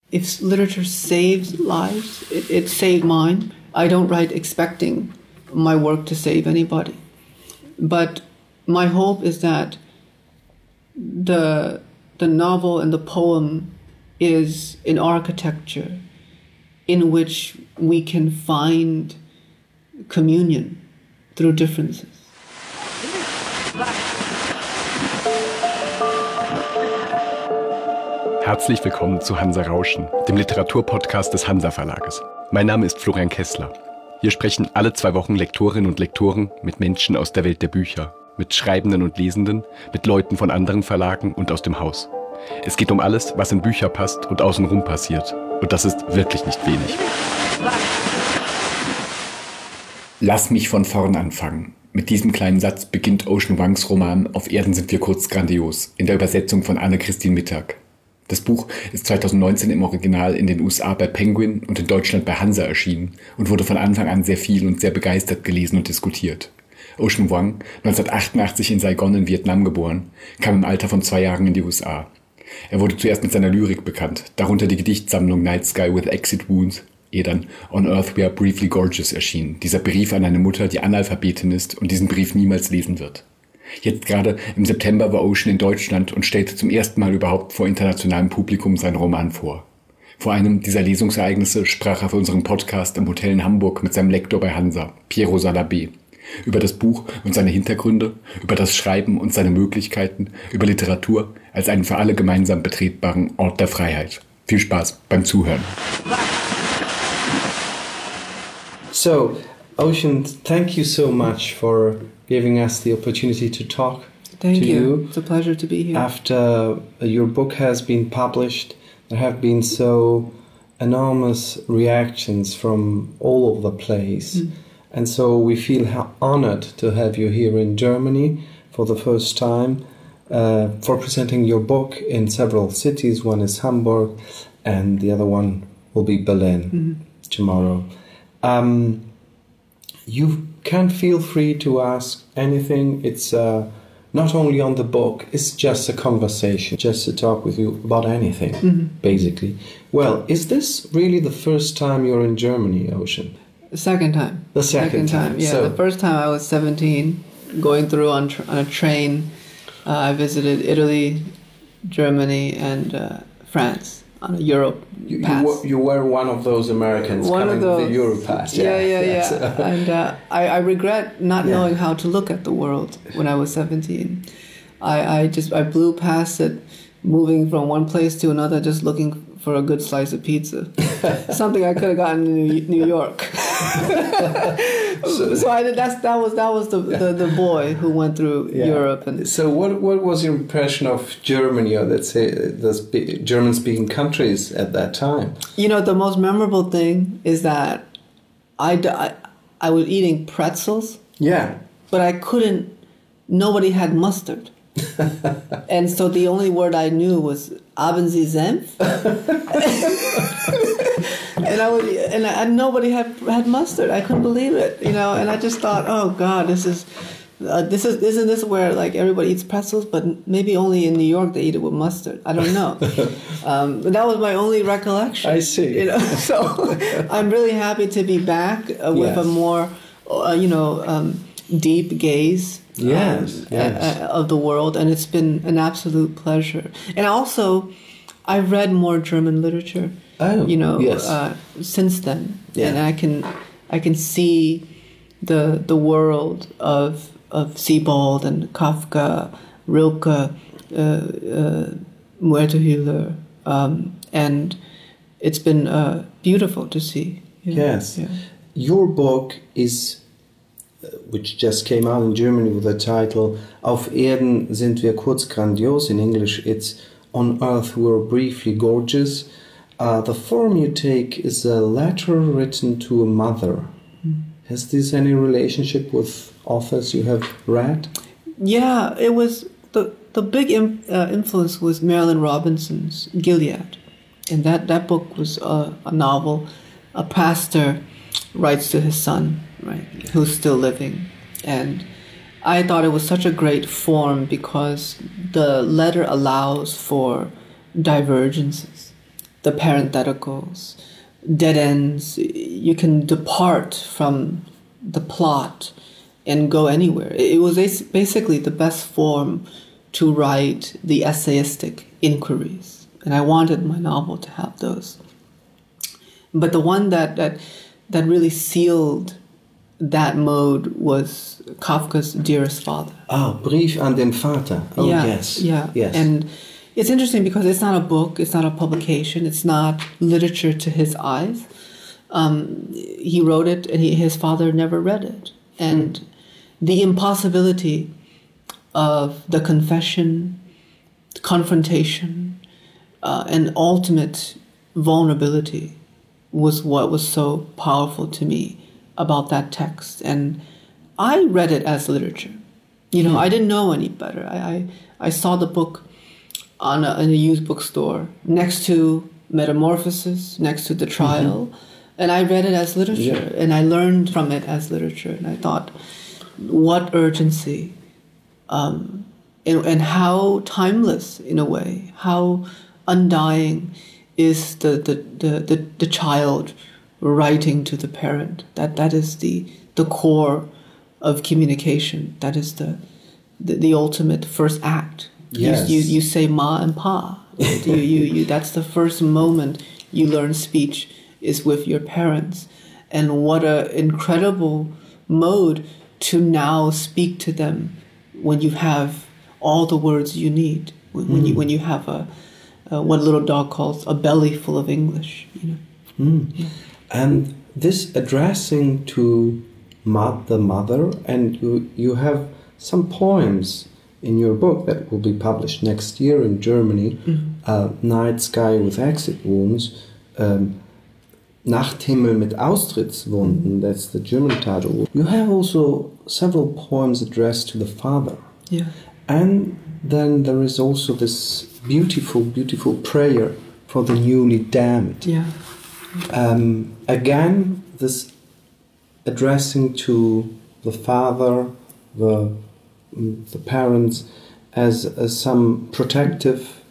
If literature saves lives, it saved mine. I don't write expecting my work to save anybody. But my hope is that the novel and the poem is an architecture in which we can find communion through differences. Herzlich willkommen zu Hansa Rauschen, dem Literaturpodcast des Hansa Verlages. Mein Name ist Florian Kessler. Hier sprechen alle 2 Wochen Lektorinnen und Lektoren mit Menschen aus der Welt der Bücher, mit Schreibenden und Lesenden, mit Leuten von anderen Verlagen und aus dem Haus. Es geht um alles, was in Bücher passt und außenrum passiert. Und das ist wirklich nicht wenig. Lass mich von vorn anfangen. Mit diesem kleinen Satz beginnt Ocean Vuongs Roman Auf Erden sind wir kurz grandios, in der Übersetzung von Anne-Christine Mittag. Das Buch ist 2019 im Original in den USA bei Penguin und in Deutschland bei Hansa erschienen und wurde von Anfang an sehr viel und sehr begeistert gelesen und diskutiert. Ocean Vuong, 1988 in Saigon in Vietnam geboren, kam im Alter von 2 Jahren in die USA. Er wurde zuerst mit seiner Lyrik bekannt, darunter die Gedichtsammlung Night Sky with Exit Wounds, ehe dann On Earth We Are Briefly Gorgeous erschien, dieser Brief an eine Mutter, die Analphabetin ist und diesen Brief niemals lesen wird. Jetzt gerade im September war Ocean in Deutschland und stellte zum ersten Mal überhaupt vor internationalem Publikum seinen Roman vor. Vor einem dieser Lesungsereignisse sprach er für unseren Podcast im Hotel in Hamburg mit seinem Lektor bei Hansa, Piero Salabé, über das Buch und seine Hintergründe, über das Schreiben und seine Möglichkeiten, über Literatur als einen für alle gemeinsam betretbaren Ort der Freiheit. Viel Spaß beim Zuhören. So, Ocean, thank you so much for giving us the opportunity to talk Thank to you. It's a pleasure to be here. After your book has been published, there have been so enormous reactions from all over the place. And so we feel honored to have you here in Germany for the first time, for presenting your book in several cities. One is Hamburg and the other one will be Berlin tomorrow. You can feel free to ask anything. It's not only on the book, it's just a conversation, just to talk with you about anything, basically. Well, is this really the first time you're in Germany, Ocean? The second time. The second time. Yeah, So, the first time I was 17, going through on a train. I visited Italy, Germany, and France on a Europe pass. you were one of those Americans coming with the Europass. Yeah. And I regret not knowing how to look at the world when I was 17. I blew past it, moving from one place to another, just looking for a good slice of pizza. Something I could have gotten in New York. So that was the boy who went through Europe. And so what was your impression of Germany, or let's say the German-speaking countries at that time? You know, the most memorable thing is that I was eating pretzels. Yeah. But I couldn't. Nobody had mustard. And so the only word I knew was "Haben Sie Senf?" and nobody had mustard. I couldn't believe it, you know. And I just thought, oh God, isn't this where like everybody eats pretzels? But maybe only in New York they eat it with mustard. I don't know. But that was my only recollection. I see. You know, so I'm really happy to be back with a more, deep gaze. Of the world, and it's been an absolute pleasure. And also, I've read more German literature, since then, and I can see the world of Sebald and Kafka, Rilke, Muertehüller, and it's been beautiful to see. Yes, your book is, which just came out in Germany with the title Auf Erden sind wir kurz grandios. In English it's On Earth We're Briefly Gorgeous. The form you take is a letter written to a mother. Has this any relationship with authors you have read? Yeah, it was the big influence was Marilynne Robinson's Gilead. And that book was a novel. A pastor writes to his son, right, who's still living. And I thought it was such a great form because the letter allows for divergences. the parentheticals, dead ends. You can depart from the plot and go anywhere. It was basically the best form to write the essayistic inquiries. And I wanted my novel to have those. But the one that really sealed that mode was Kafka's Dearest Father. Oh, Brief an den Vater. Oh, yeah, yes. Yeah. Yes. And it's interesting because it's not a book, it's not a publication, it's not literature to his eyes. He wrote it and his father never read it. And the impossibility of the confession, confrontation, and ultimate vulnerability was what was so powerful to me about that text. And I read it as literature. I didn't know any better. I saw the book in a used bookstore next to Metamorphosis, next to The Trial, and I read it as literature, and I learned from it as literature. And I thought, what urgency, and how timeless in a way, how undying is the child writing to the parent. That is the core of communication. That is the ultimate first act. Yes. You say ma and pa. you that's the first moment you learn speech is with your parents. And what an incredible mode to now speak to them when you have all the words you need. When you have what little dog calls a belly full of English. Yeah. And this addressing to the mother, and you have some poems in your book that will be published next year in Germany, Night Sky with Exit Wounds, Nachthimmel mit Austrittswunden, that's the German title. You have also several poems addressed to the father. Yeah. And then there is also this beautiful, beautiful prayer for the newly damned. Yeah. Again, this addressing to the father, the parents, as some protective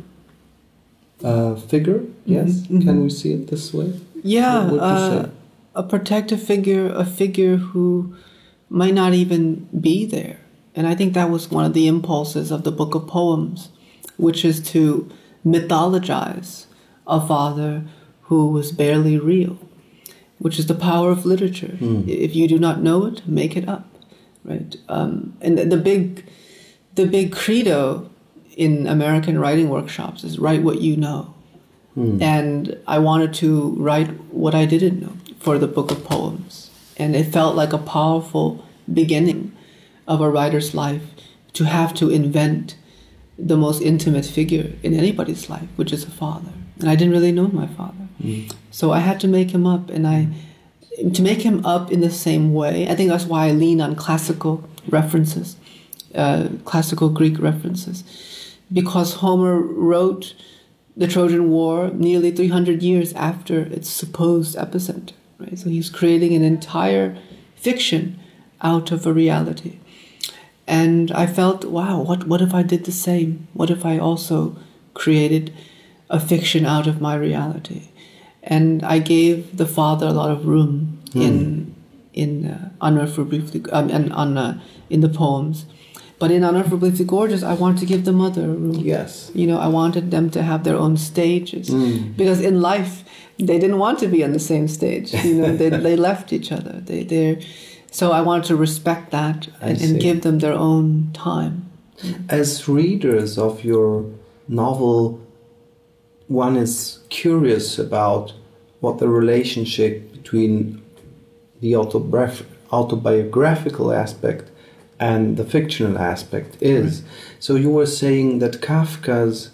figure. Yes, can we see it this way? Yeah, what would you say? A protective figure, a figure who might not even be there. And I think that was one of the impulses of the Book of Poems, which is to mythologize a father who was barely real, which is the power of literature. If you do not know it, make it up, right? And the big credo in American writing workshops is write what you know. And I wanted to write what I didn't know for the Book of Poems. And it felt like a powerful beginning of a writer's life to have to invent the most intimate figure in anybody's life, which is a father. And I didn't really know my father. So I had to make him up, and to make him up in the same way. I think that's why I lean on classical references, classical Greek references, because Homer wrote the Trojan War nearly 300 years after its supposed epicenter, right? So he's creating an entire fiction out of a reality. And I felt, wow, what if I did the same? What if I also created a fiction out of my reality? And I gave the father a lot of room in Honor for Briefly, in the poems. But in Honor for Briefly Gorgeous, I wanted to give the mother a room. Yes. I wanted them to have their own stages. Because in life, they didn't want to be on the same stage. They left each other. So I wanted to respect that and give them their own time. As readers of your novel, one is curious about what the relationship between the autobiographical aspect and the fictional aspect is. Right. So you were saying that Kafka's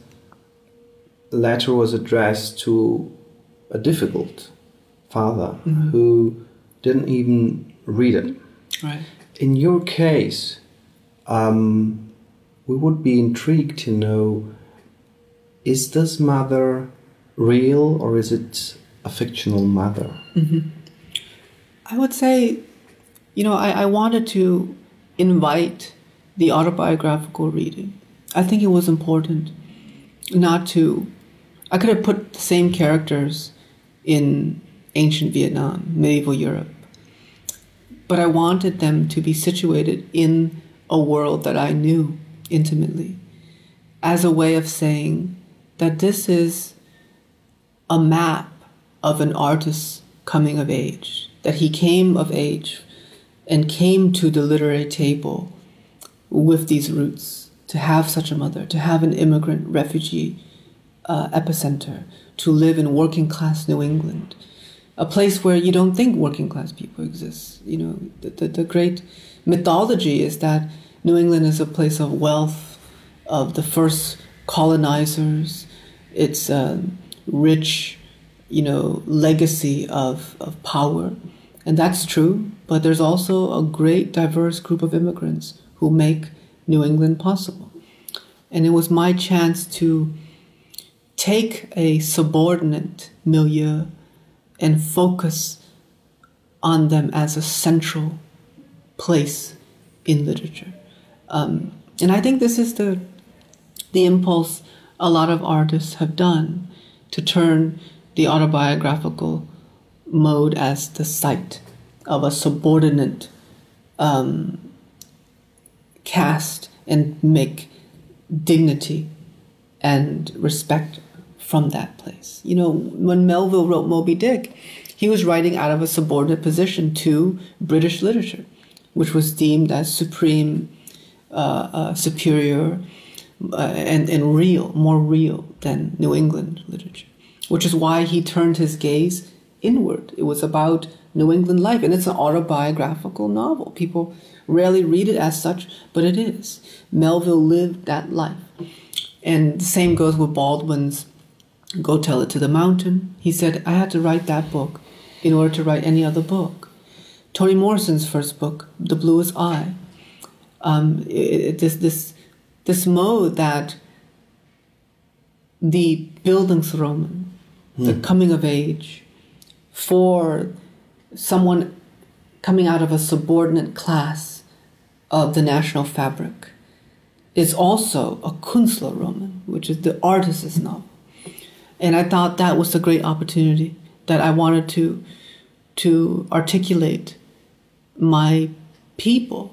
letter was addressed to a difficult father who didn't even read it. Right. In your case, we would be intrigued to know, is this mother real or is it a fictional mother? I would say, I wanted to invite the autobiographical reading. I think it was important not to I could have put the same characters in ancient Vietnam, medieval Europe, but I wanted them to be situated in a world that I knew intimately, as a way of saying that this is a map of an artist's coming of age, that he came of age and came to the literary table with these roots, to have such a mother, to have an immigrant refugee epicenter, to live in working class New England, a place where you don't think working class people exist. You know, the great mythology is that New England is a place of wealth, of the first colonizers. It's a rich, legacy of power. And that's true, but there's also a great diverse group of immigrants who make New England possible. And it was my chance to take a subordinate milieu and focus on them as a central place in literature. And I think this is the impulse a lot of artists have done, to turn the autobiographical mode as the site of a subordinate cast and make dignity and respect from that place. When Melville wrote Moby Dick, he was writing out of a subordinate position to British literature, which was deemed as supreme, superior, and real, more real than New England literature, which is why he turned his gaze inward. It was about New England life, and it's an autobiographical novel. People rarely read it as such, but it is. Melville lived that life. And the same goes with Baldwin's Go Tell It to the Mountain. He said, I had to write that book in order to write any other book. Toni Morrison's first book, The Bluest Eye, this mode that the Bildungsroman, the coming of age, for someone coming out of a subordinate class of the national fabric, is also a Künstlerroman, which is the artist's novel. And I thought that was a great opportunity, that I wanted to articulate my people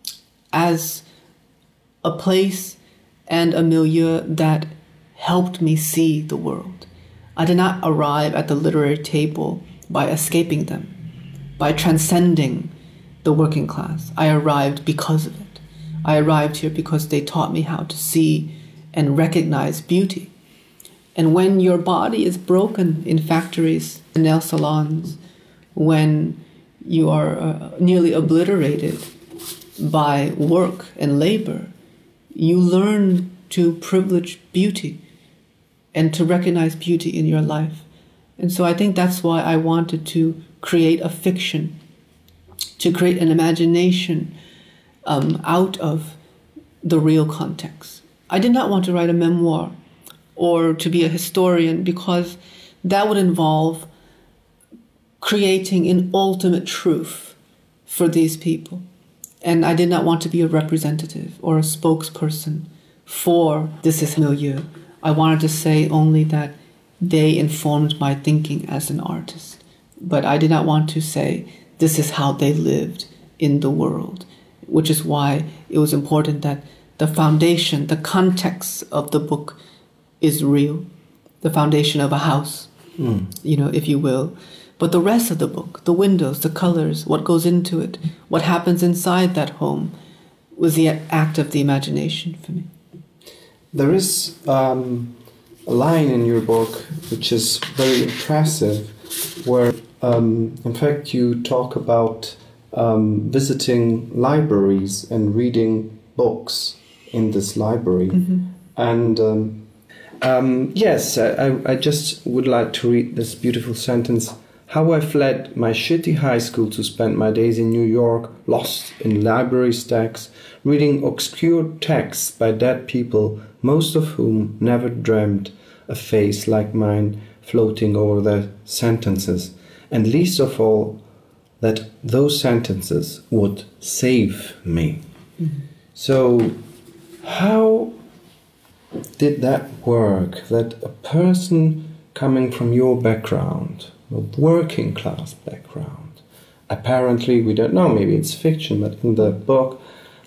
as a place and a milieu that helped me see the world. I did not arrive at the literary table by escaping them, by transcending the working class. I arrived because of it. I arrived here because they taught me how to see and recognize beauty. And when your body is broken in factories and nail salons, when you are nearly obliterated by work and labor, you learn to privilege beauty and to recognize beauty in your life. And so I think that's why I wanted to create a fiction, to create an imagination out of the real context. I did not want to write a memoir or to be a historian, because that would involve creating an ultimate truth for these people. And I did not want to be a representative or a spokesperson for this milieu. I wanted to say only that they informed my thinking as an artist. But I did not want to say this is how they lived in the world, which is why it was important that the foundation, the context of the book is real, the foundation of a house, if you will. But the rest of the book, the windows, the colors, what goes into it, what happens inside that home, was the act of the imagination for me. There is a line in your book which is very impressive, where in fact you talk about visiting libraries and reading books in this library. And yes, I just would like to read this beautiful sentence. How I fled my shitty high school to spend my days in New York, lost in library stacks, reading obscure texts by dead people, most of whom never dreamed a face like mine floating over their sentences, and least of all, that those sentences would save me. So, how did that work that a person coming from your background, a working class background, apparently, we don't know, maybe it's fiction, but in the book,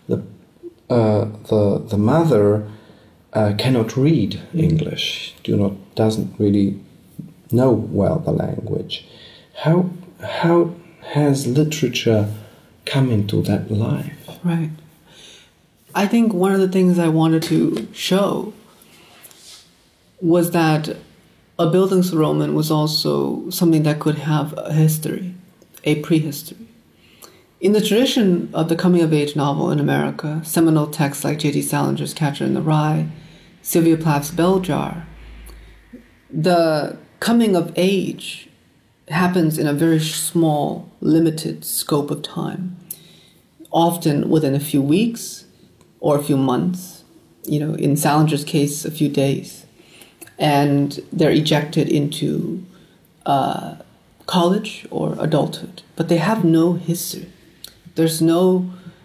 the mother cannot read English, doesn't really know well the language. How has literature come into that life? Right. I think one of the things I wanted to show was that a Bildungsroman was also something that could have a history, a prehistory. In the tradition of the coming-of-age novel in America, seminal texts like J.D. Salinger's Catcher in the Rye, Sylvia Plath's Bell Jar, the coming of age happens in a very small, limited scope of time, often within a few weeks or a few months, in Salinger's case, a few days. And they're ejected into college or adulthood, but they have no history. There's no,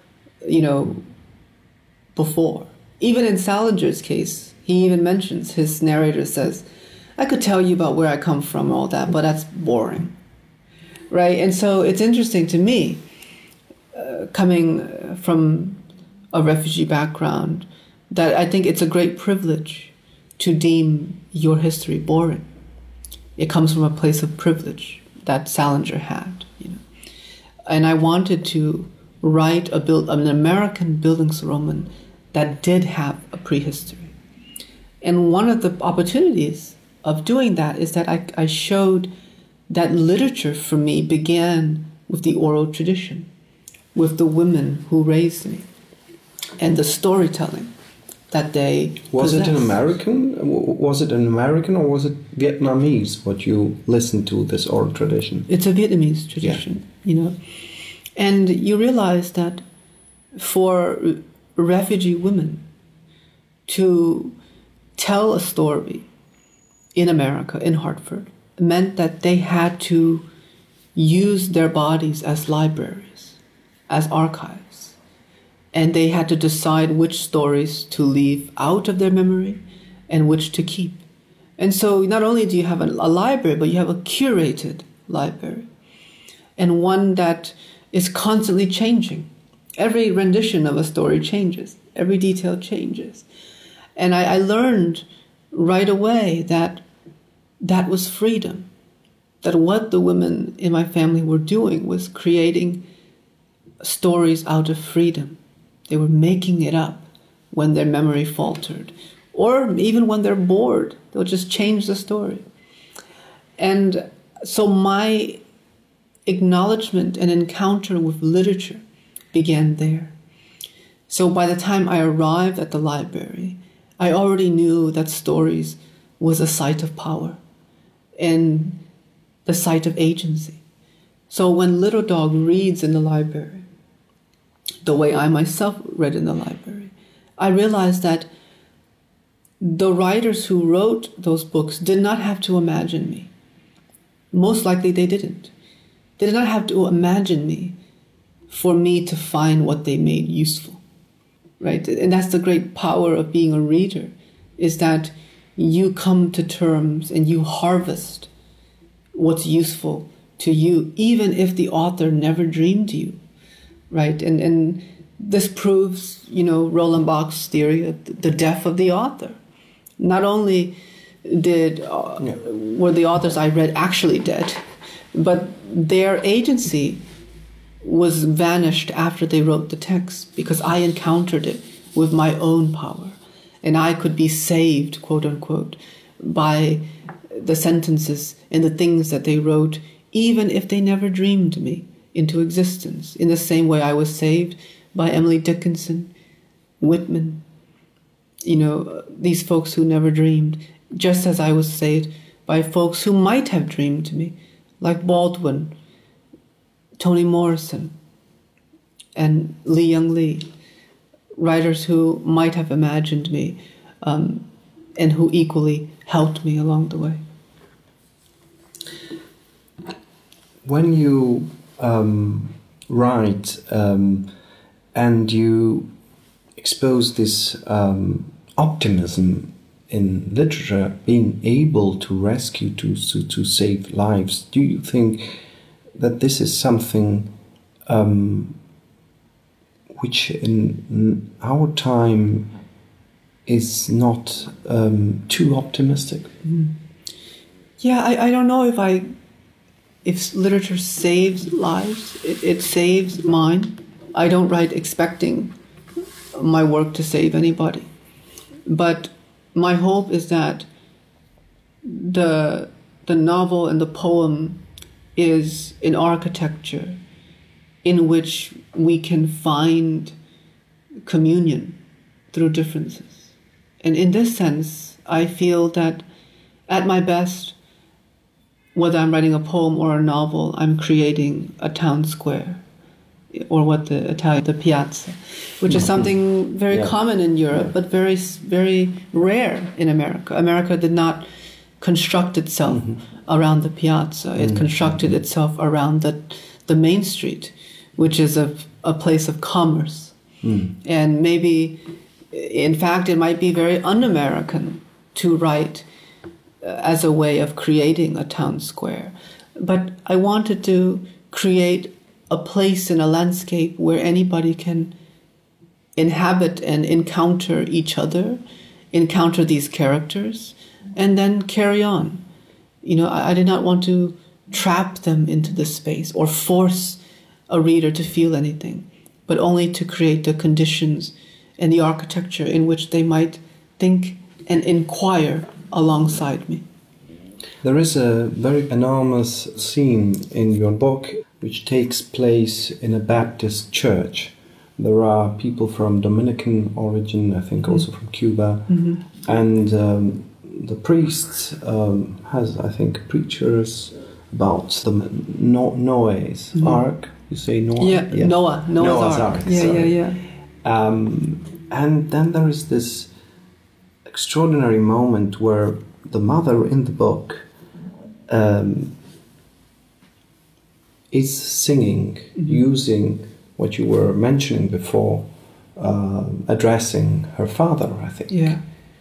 before. Even in Salinger's case, he even mentions, his narrator says, I could tell you about where I come from and all that, but that's boring, right? And so it's interesting to me, coming from a refugee background, that I think it's a great privilege to deem your history boring. It comes from a place of privilege that Salinger had, And I wanted to write an American Bildungsroman that did have a prehistory. And one of the opportunities of doing that is that I showed that literature for me began with the oral tradition, with the women who raised me, and the storytelling that they Was possessed. it an American or was it Vietnamese, what you listened to, this oral tradition? It's a Vietnamese tradition, And you realize that for refugee women to tell a story in America, in Hartford, meant that they had to use their bodies as libraries, as archives. And they had to decide which stories to leave out of their memory and which to keep. And so not only do you have a library, but you have a curated library, and one that is constantly changing. Every rendition of a story changes. Every detail changes. And I learned right away that was freedom. That what the women in my family were doing was creating stories out of freedom. They were making it up when their memory faltered. Or even when they're bored, they'll just change the story. And so my acknowledgement and encounter with literature began there. So by the time I arrived at the library, I already knew that stories was a site of power and the site of agency. So when Little Dog reads in the library, the way I myself read in the library, I realized that the writers who wrote those books did not have to imagine me. Most likely they didn't. They did not have to imagine me for me to find what they made useful, right? And that's the great power of being a reader, is that you come to terms and you harvest what's useful to you, even if the author never dreamed you, right? And this proves, Roland Barthes' theory of the death of the author. Not only were the authors I read actually dead, but their agency was vanished after they wrote the text, because I encountered it with my own power. And I could be saved, quote unquote, by the sentences and the things that they wrote, even if they never dreamed me into existence. In the same way I was saved by Emily Dickinson, Whitman, these folks who never dreamed, just as I was saved by folks who might have dreamed me, like Baldwin, Toni Morrison, and Lee Young Lee, writers who might have imagined me and who equally helped me along the way. When you write and you expose this optimism in literature being able to rescue, to save lives. Do you think that this is something which in our time is not too optimistic? Yeah, I don't know if literature saves lives. It saves mine. I don't write expecting my work to save anybody. But my hope is that the novel and the poem is an architecture in which we can find communion through differences. And in this sense, I feel that at my best, whether I'm writing a poem or a novel, I'm creating a town square, or what the Italian, the piazza, which is something very common in Europe, but very, very rare in America. America did not construct itself around the piazza. It constructed itself around the main street, which is a place of commerce. And maybe, in fact, it might be very un-American to write as a way of creating a town square. But I wanted to create a place in a landscape where anybody can inhabit and encounter each other, encounter these characters, and then carry on. You know, I did not want to trap them into this space or force a reader to feel anything, but only to create the conditions and the architecture in which they might think and inquire alongside me. There is a very enormous scene in your book which takes place in a Baptist church. There are people from Dominican origin, I think also from Cuba, and the priest has, I think, preachers about the Noah's Ark. You say Noah? Yeah. Noah's Ark. Yeah. And then there is this extraordinary moment where the mother in the book is singing, using what you were mentioning before, addressing her father, I think. Yeah.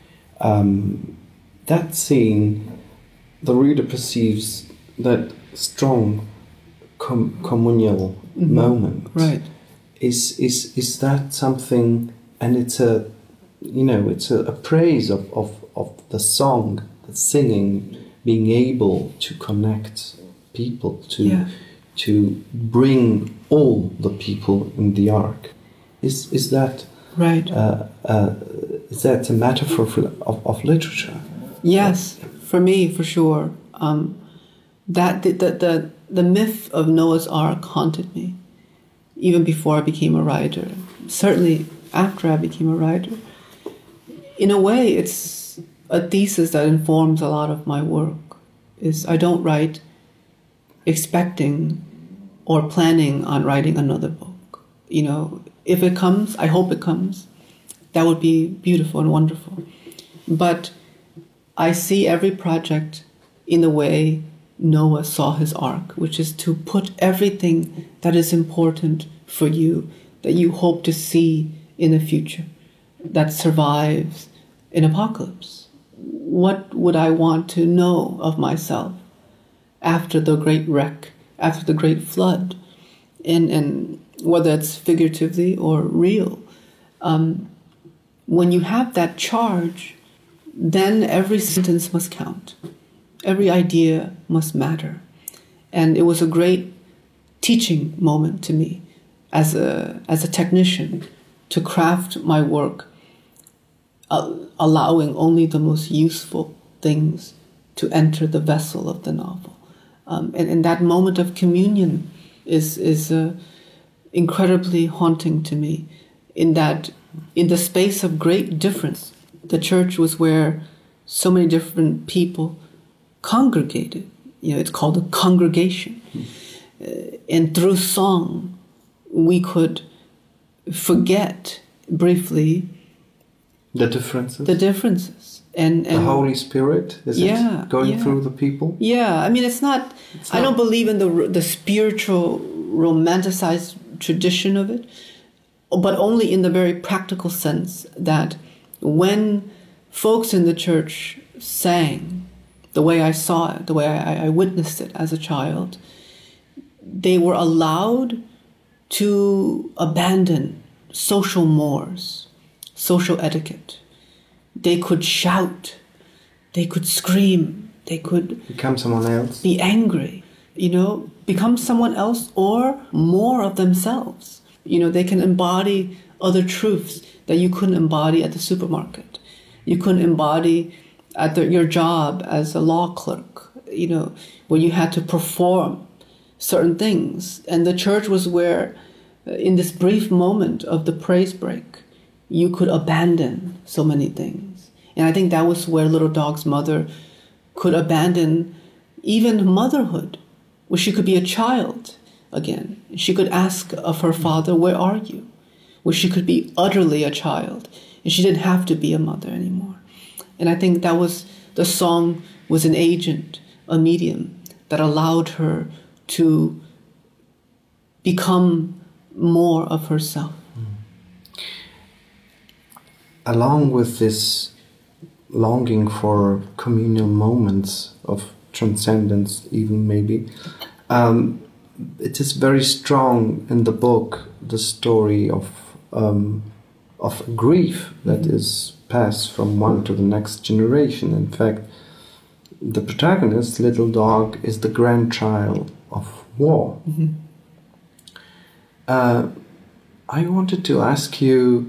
That scene, the reader perceives that strong communal moment. Right. Is that something? And it's a praise of the song, the singing, being able to connect people, to bring all the people in the ark. Is that right? Is that a metaphor of literature? Yes, for me, for sure. That the myth of Noah's Ark haunted me, even before I became a writer. Certainly after I became a writer. In a way, it's a thesis that informs a lot of my work. I don't write expecting or planning on writing another book. You know, if it comes, I hope it comes. That would be beautiful and wonderful. But I see every project in the way Noah saw his ark, which is to put everything that is important for you, that you hope to see in the future, that survives an apocalypse. What would I want to know of myself after the great wreck, after the great flood, and whether it's figuratively or real? When you have that charge, then every sentence must count. Every idea must matter. And it was a great teaching moment to me as a technician to craft my work, allowing only the most useful things to enter the vessel of the novel. And that moment of communion is incredibly haunting to me, in that in the space of great difference, the church was where so many different people congregated. You know, it's called a congregation. And through song, we could forget briefly the differences. And the Holy Spirit, is it going through the people? Yeah, I mean, it's not. I don't believe in the spiritual romanticized tradition of it, but only in the very practical sense that when folks in the church sang the way I saw it, the way I witnessed it as a child, they were allowed to abandon social mores, social etiquette. They could shout, they could scream, they could become someone else, be angry, become someone else or more of themselves. They can embody other truths that you couldn't embody at the supermarket. You couldn't embody at your job as a law clerk, where you had to perform certain things. And the church was where, in this brief moment of the praise break, you could abandon so many things. And I think that was where Little Dog's mother could abandon even motherhood, where she could be a child again. She could ask of her father, "Where are you?" Where she could be utterly a child, and she didn't have to be a mother anymore. And I think the song was an agent, a medium, that allowed her to become more of herself. Along with this longing for communal moments of transcendence, even maybe, it is very strong in the book, the story of grief that is passed from one to the next generation. In fact, the protagonist, Little Dog, is the grandchild of war. Mm-hmm. I wanted to ask you,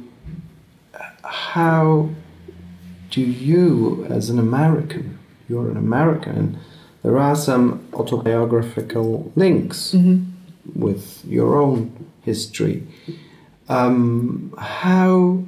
how do you, as an American, you're an American, there are some autobiographical links with your own history. How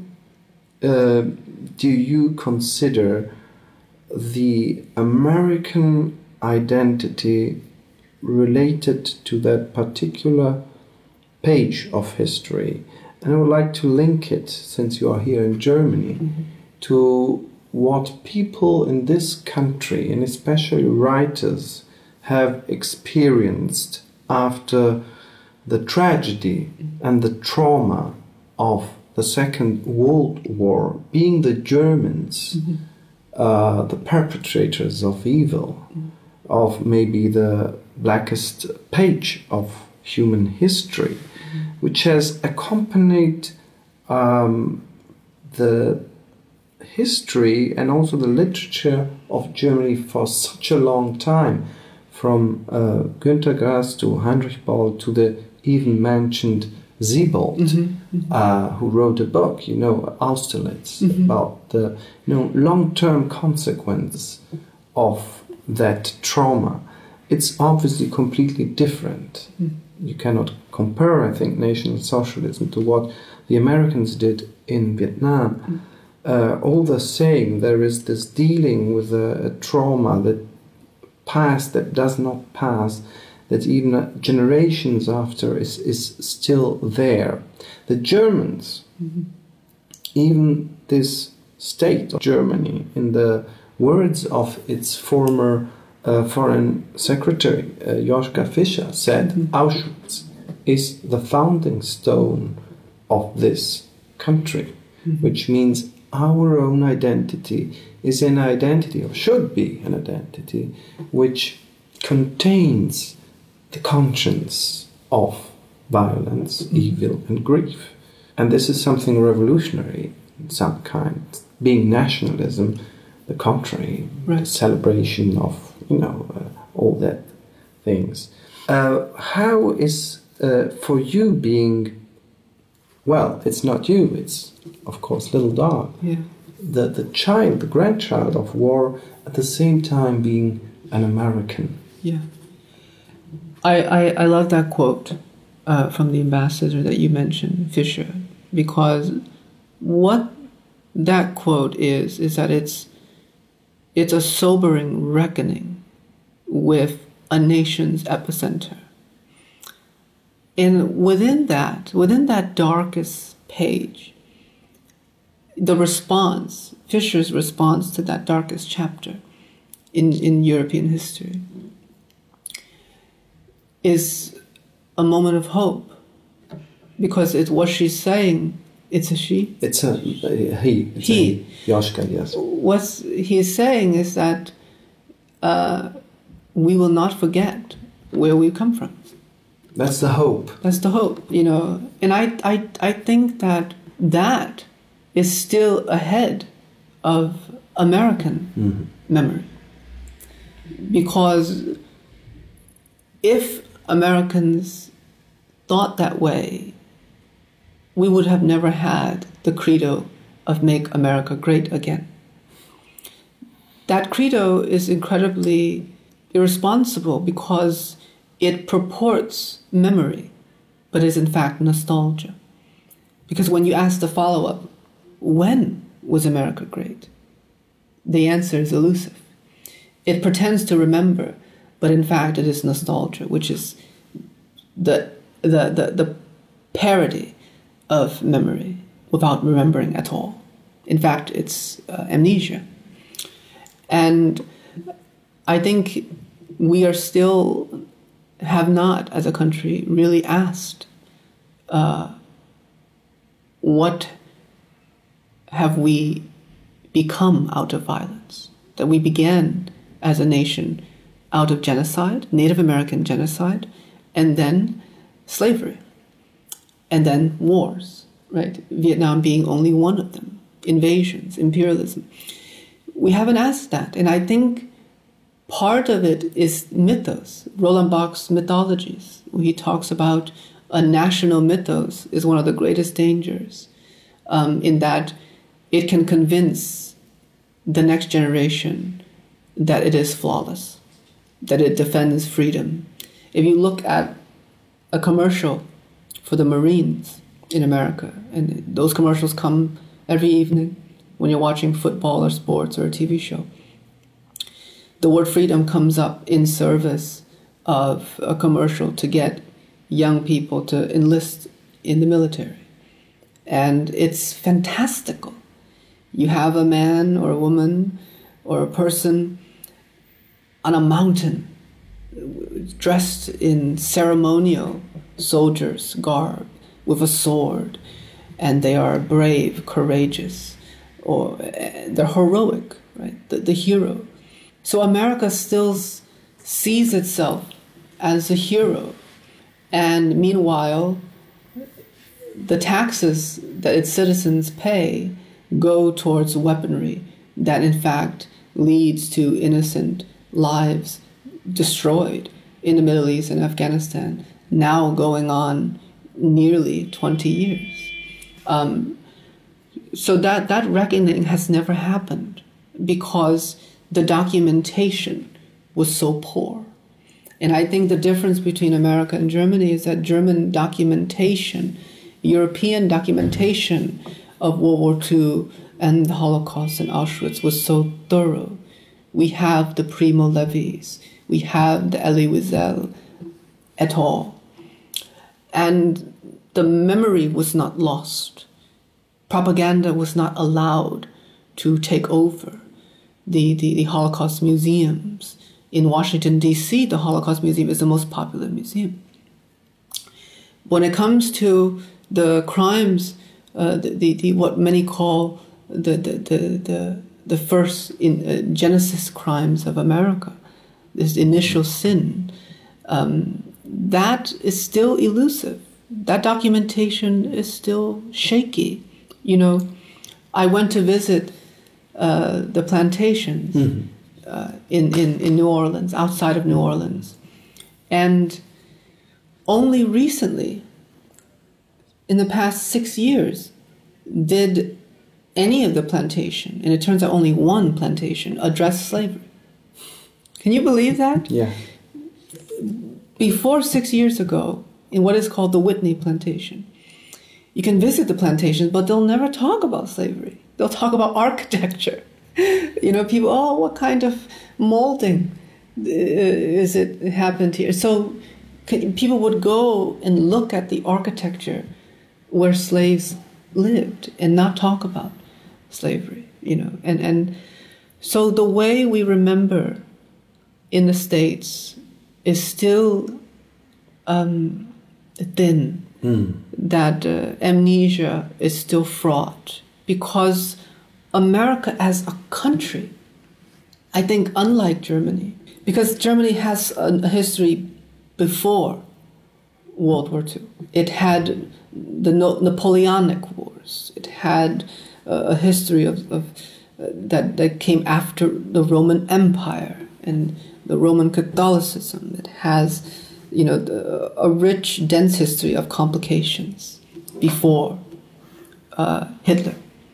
do you consider the American identity related to that particular page of history? And I would like to link it, since you are here in Germany, to what people in this country, and especially writers, have experienced after the tragedy and the trauma of the Second World War, being the Germans, the perpetrators of evil, of maybe the blackest page of human history, which has accompanied the history and also the literature of Germany for such a long time, from Günter Grass to Heinrich Böll to the even mentioned Siebold, who wrote a book, Austerlitz, about the long-term consequence of that trauma. It's obviously completely different. You cannot compare, I think, National Socialism to what the Americans did in Vietnam. All the same, there is this dealing with a trauma that passed, that does not pass, that even generations after is still there. The Germans, even this state of Germany, in the words of its former Foreign Secretary, Joschka Fischer, said, Auschwitz is the founding stone of this country, which means our own identity is an identity, or should be an identity, which contains the conscience of violence, evil, and grief. And this is something revolutionary in some kind, being nationalism, the contrary, the celebration of, all that things. How is, for you being, well, it's not you, it's, of course, Little Dog, the child, the grandchild of war, at the same time being an American. Yeah. I love that quote from the ambassador that you mentioned, Fischer, because what that quote is that it's a sobering reckoning with a nation's epicenter. And within that darkest page, the response, Fischer's response to that darkest chapter in European history, is a moment of hope, because what she's saying It's a she? It's a he. It's He. A Yoshka, yes. What he's saying is that we will not forget where we come from. That's the hope. That's the hope, you know. And I think that is still ahead of American memory. Because if Americans thought that way, we would have never had the credo of Make America Great Again. That credo is incredibly irresponsible because it purports memory, but is in fact nostalgia. Because when you ask the follow-up, when was America great? The answer is elusive. It pretends to remember, but in fact it is nostalgia, which is the parody of memory without remembering at all. In fact, it's amnesia. And I think we are still have not, as a country, really asked what have we become out of violence? That we began as a nation out of genocide, Native American genocide, and then slavery, and then wars, right? Vietnam being only one of them, invasions, imperialism. We haven't asked that, and I think part of it is mythos. Roland Barthes' mythologies, where he talks about a national mythos is one of the greatest dangers, in that it can convince the next generation that it is flawless, that it defends freedom. If you look at a commercial for the Marines in America, and those commercials come every evening when you're watching football or sports or a TV show, the word freedom comes up in service of a commercial to get young people to enlist in the military. And it's fantastical. You have a man or a woman or a person on a mountain dressed in ceremonial soldier's garb with a sword, and they are brave, courageous, or they're heroic, right? The hero. So America still sees itself as a hero. And meanwhile, the taxes that its citizens pay go towards weaponry that in fact leads to innocent lives destroyed in the Middle East and Afghanistan, now going on nearly 20 years. So that reckoning has never happened because the documentation was so poor. And I think the difference between America and Germany is that German documentation, European documentation of World War II and the Holocaust and Auschwitz was so thorough. We have the Primo Levis, we have the Elie Wiesel et al. And the memory was not lost. Propaganda was not allowed to take over the Holocaust museums. In Washington, D.C., the Holocaust Museum is the most popular museum. When it comes to the crimes, what many call the first Genesis crimes of America, this initial sin, that is still elusive. That documentation is still shaky. You know, I went to visit the plantations in New Orleans, outside of New Orleans. And only recently, in the past 6 years, did any of the plantation, and it turns out only one plantation, address slavery. Can you believe that? Yeah. Before 6 years ago, in what is called the Whitney Plantation, you can visit the plantations, but they'll never talk about slavery. They'll talk about architecture. You know, people, what kind of molding is it happened here? So people would go and look at the architecture where slaves lived and not talk about slavery, you know. And so the way we remember in the States is still thin, that amnesia is still fraught, because America as a country, I think, unlike Germany, because Germany has a history before World War II. It had the Napoleonic Wars. It had a history of that came after the Roman Empire and the Roman Catholicism. It has, a rich, dense history of complications before Hitler.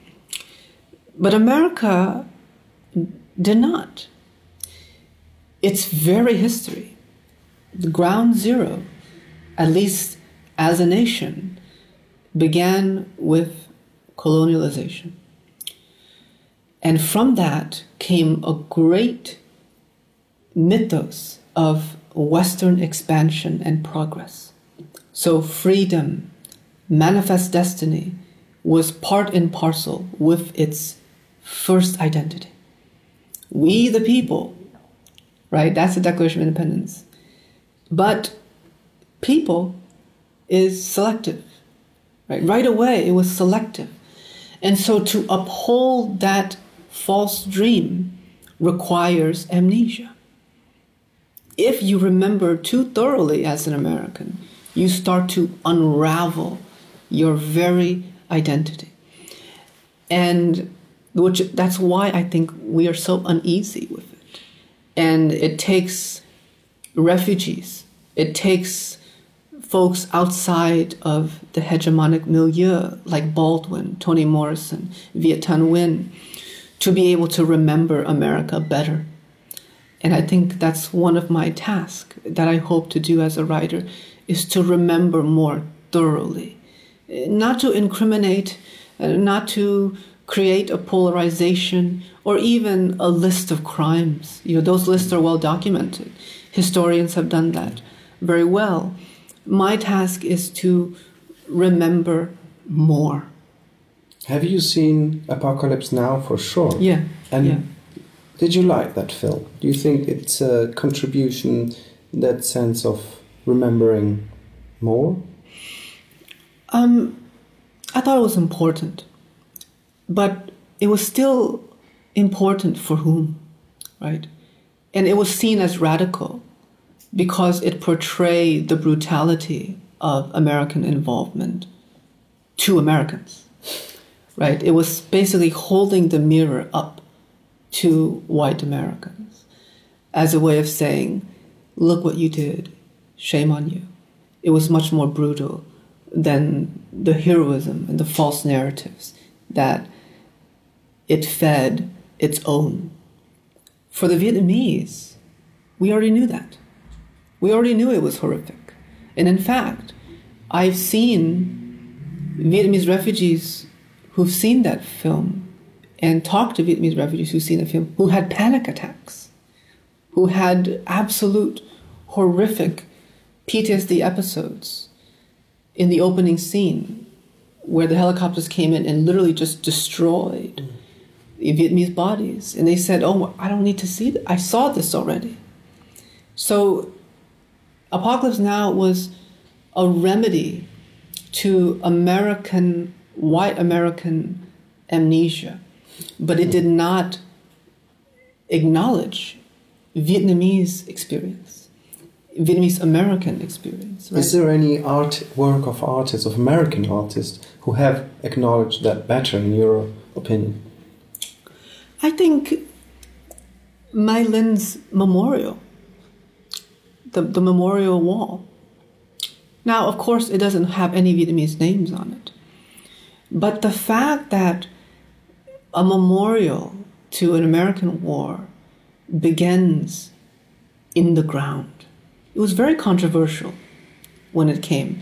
But America did not. Its very history, the ground zero, at least as a nation, began with colonialization. And from that came a great mythos of Western expansion and progress. So freedom, manifest destiny, was part and parcel with its first identity. We the people, right? That's the Declaration of Independence. But people is selective, right? Right away, it was selective. And so to uphold that false dream requires amnesia. If you remember too thoroughly as an American, you start to unravel your very identity. And that's why I think we are so uneasy with it. And it takes refugees, it takes folks outside of the hegemonic milieu, like Baldwin, Toni Morrison, Viet Thanh Nguyen, to be able to remember America better. And I think that's one of my tasks that I hope to do as a writer, is to remember more thoroughly. Not to incriminate, not to create a polarization or even a list of crimes. Those lists are well documented. Historians have done that very well. My task is to remember more. Have you seen Apocalypse Now? For sure. Yeah. And yeah. Did you like that film? Do you think it's a contribution, that sense of remembering more? I thought it was important. But it was still important for whom, right? And it was seen as radical because it portrayed the brutality of American involvement to Americans, right? It was basically holding the mirror up to white Americans as a way of saying, look what you did, shame on you. It was much more brutal than the heroism and the false narratives that it fed its own. For the Vietnamese, we already knew that. We already knew it was horrific. And in fact, I've seen Vietnamese refugees who've seen that film and talked to Vietnamese refugees who've seen the film, who had panic attacks, who had absolute horrific PTSD episodes in the opening scene where the helicopters came in and literally just destroyed Vietnamese bodies. And they said, oh, I don't need to see that. I saw this already. So Apocalypse Now was a remedy to white American amnesia, but it did not acknowledge Vietnamese experience, Vietnamese American experience. Right? Is there any work of artists, of American artists, who have acknowledged that better, in your opinion? I think Mai Lin's memorial, the memorial wall. Now, of course, it doesn't have any Vietnamese names on it. But the fact that a memorial to an American war begins in the ground, it was very controversial when it came.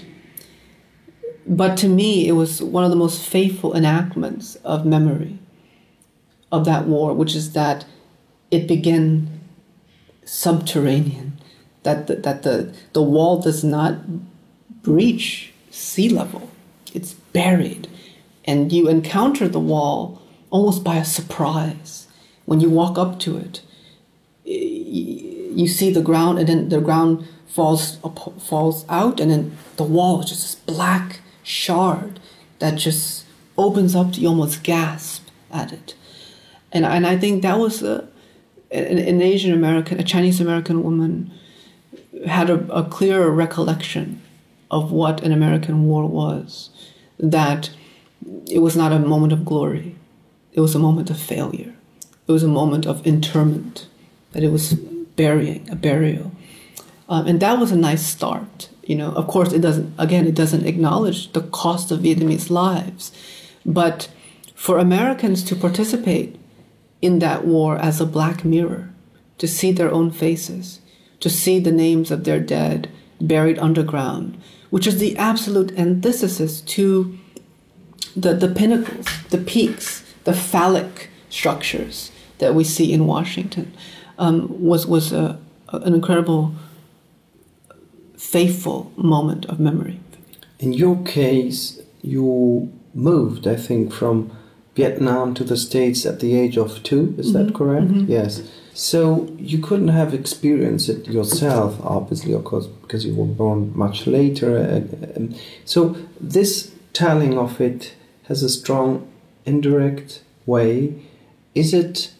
But to me, it was one of the most faithful enactments of memory of that war, which is that it began subterranean, that the wall does not breach sea level. It's buried. And you encounter the wall almost by a surprise. When you walk up to it, you see the ground, and then the ground falls out, and then the wall is just this black shard that just opens up. You almost gasp at it. And I think that was an Asian American, a Chinese American woman had a clearer recollection of what an American war was, that it was not a moment of glory. It was a moment of failure. It was a moment of interment, that it was a burial. And that was a nice start. Of course, it doesn't acknowledge the cost of Vietnamese lives. But for Americans to participate in that war as a black mirror, to see their own faces, to see the names of their dead buried underground, which is the absolute antithesis to the pinnacles, the peaks, the phallic structures that we see in Washington, was an incredible, faithful moment of memory. In your case, you moved, I think, from Vietnam to the States at the age of 2, is that correct? Mm-hmm. Yes. So you couldn't have experienced it yourself, obviously, of course, because you were born much later. So this telling of it has a strong indirect way. Is it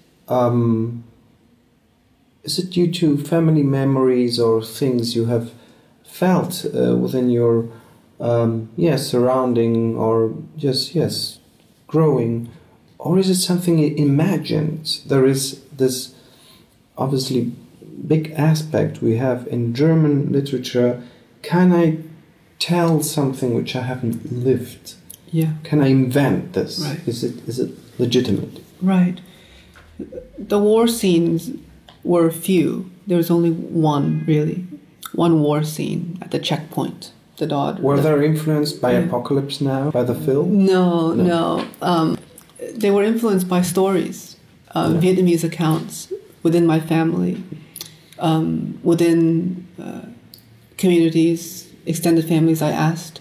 due to family memories or things you have felt within your surrounding, or just growing, or is it something imagined? There is this obviously big aspect we have in German literature. Can I tell something which I haven't lived? Yeah. Can I invent this? Right. Is it legitimate? Right. The war scenes were few. There was only one war scene at the checkpoint. Were they influenced by Apocalypse Now, by the film? No. They were influenced by stories, Vietnamese accounts within my family, within communities, extended families I asked,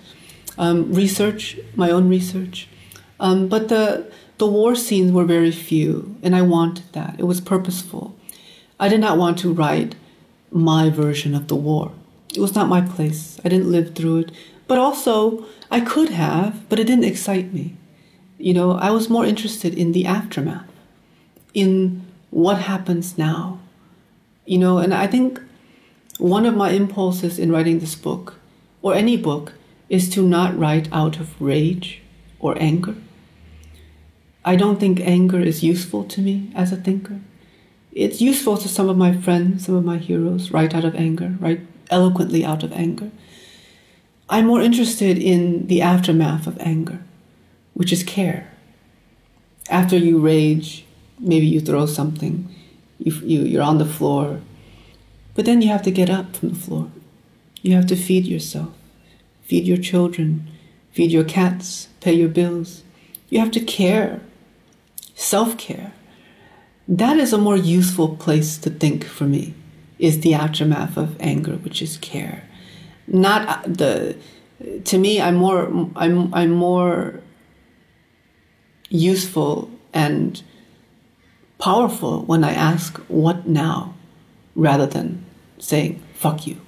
my own research. But the war scenes were very few, and I wanted that. It was purposeful. I did not want to write my version of the war. It was not my place. I didn't live through it. But also, I could have, but it didn't excite me. I was more interested in the aftermath, in what happens now. And I think one of my impulses in writing this book, or any book, is to not write out of rage or anger. I don't think anger is useful to me as a thinker. It's useful to some of my friends, some of my heroes, write out of anger, write eloquently out of anger. I'm more interested in the aftermath of anger, which is care. After you rage, maybe you throw something, you're on the floor, but then you have to get up from the floor. You have to feed yourself, feed your children, feed your cats, pay your bills. You have to care, self-care. That is a more useful place to think for me, is the aftermath of anger, which is care. To me, I'm more useful and powerful when I ask what now, rather than saying fuck you.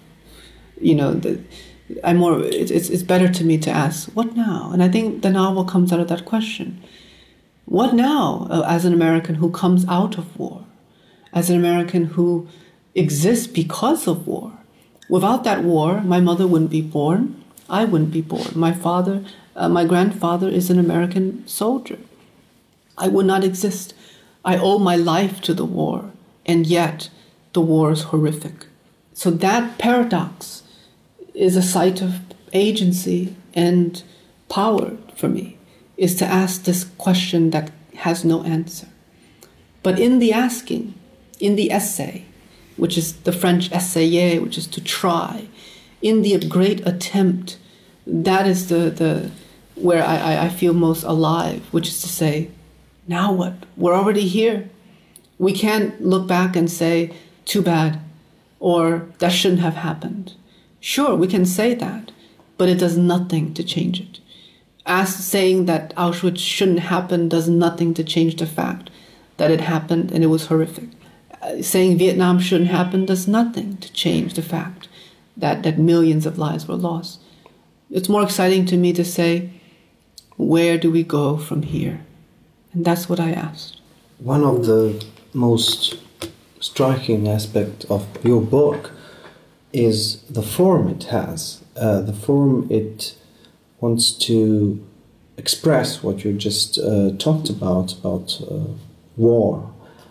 It's better to me to ask what now, and I think the novel comes out of that question. What now, as an American who comes out of war, as an American who exists because of war? Without that war, my mother wouldn't be born. I wouldn't be born. My grandfather is an American soldier. I would not exist. I owe my life to the war, and yet the war is horrific. So that paradox is a site of agency and power for me, is to ask this question that has no answer. But in the asking, in the essay, which is the French essayer, which is to try, in the great attempt, that is the where I feel most alive, which is to say, now what? We're already here. We can't look back and say, too bad, or that shouldn't have happened. Sure, we can say that, but it does nothing to change it. As saying that Auschwitz shouldn't happen does nothing to change the fact that it happened and it was horrific. Saying Vietnam shouldn't happen does nothing to change the fact that millions of lives were lost. It's more exciting to me to say, where do we go from here? And that's what I asked. One of the most striking aspects of your book is the form it has. The form it wants to express what you just talked about war.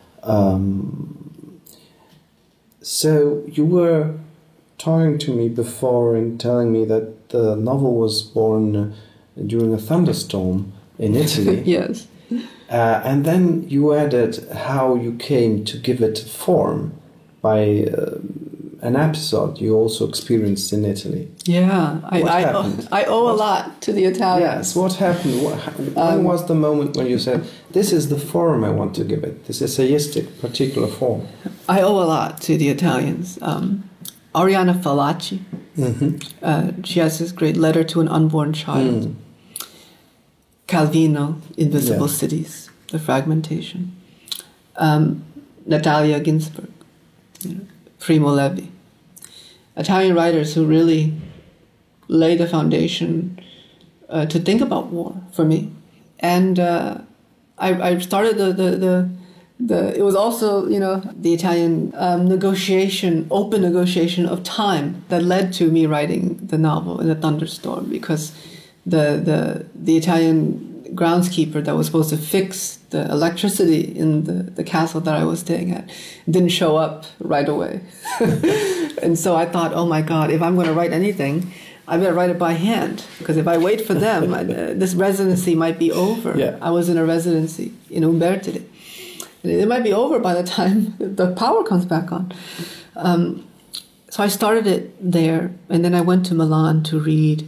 So you were talking to me before and telling me that the novel was born during a thunderstorm in Italy. Yes. And then you added how you came to give it form by an episode you also experienced in Italy. Yeah, I owe a lot to the Italians. Yes, what happened? When was the moment when you said, this is the form I want to give it, this essayistic particular form? I owe a lot to the Italians. Arianna Fallaci, she has this great letter to an unborn child. Calvino, Invisible Cities, The Fragmentation. Natalia Ginsburg, Primo Levi. Italian writers who really laid the foundation to think about war for me. And I started it was also, the Italian open negotiation of time that led to me writing the novel In a Thunderstorm, because the Italian groundskeeper that was supposed to fix the electricity in the castle that I was staying at didn't show up right away. And so I thought, oh my God, if I'm going to write anything, I better write it by hand, because if I wait for them, this residency might be over. Yeah. I was in a residency in Umbertide. It might be over by the time the power comes back on. So I started it there, and then I went to Milan to read